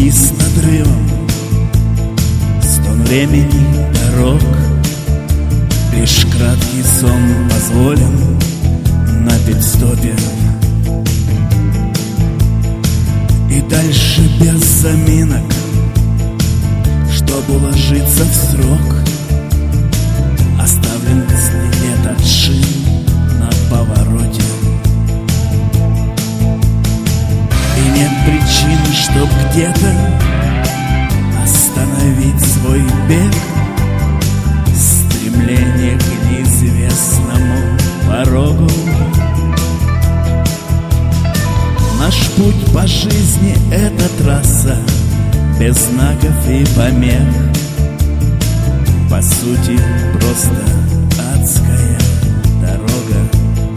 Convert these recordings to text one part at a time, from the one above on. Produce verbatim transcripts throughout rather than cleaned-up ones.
И с надрывом стон времени дорог. Лишь краткий сон позволен на пит-стопе. И дальше без заминок, чтоб уложиться в срок, оставлен след от шин на повороте. И нет причины, чтоб где-то остановить свой бег. Стремление к неизвестному порогу. Наш путь по жизни — это трасса без знаков и помех. По сути, просто адская дорога.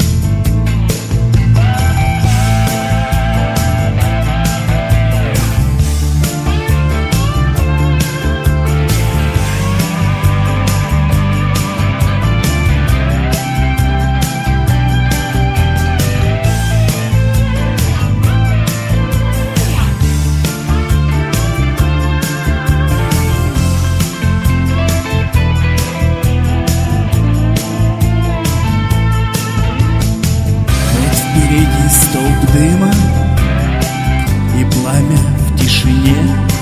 Впереди столб дыма и пламя в тишине.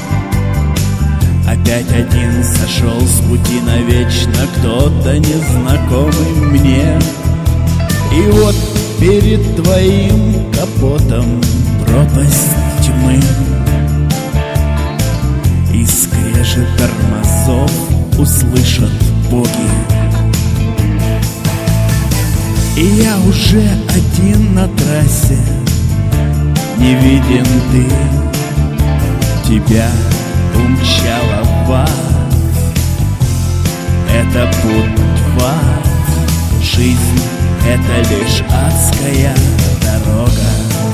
Опять один сошел с пути навечно кто-то незнакомый мне. И вот перед твоим капотом пропасть тьмы. И скрежет тормозов услышат боги. И я уже один на трассе, не виден ты. Тебя умчала в ад. Это путь в ад. Жизнь — это лишь адская дорога.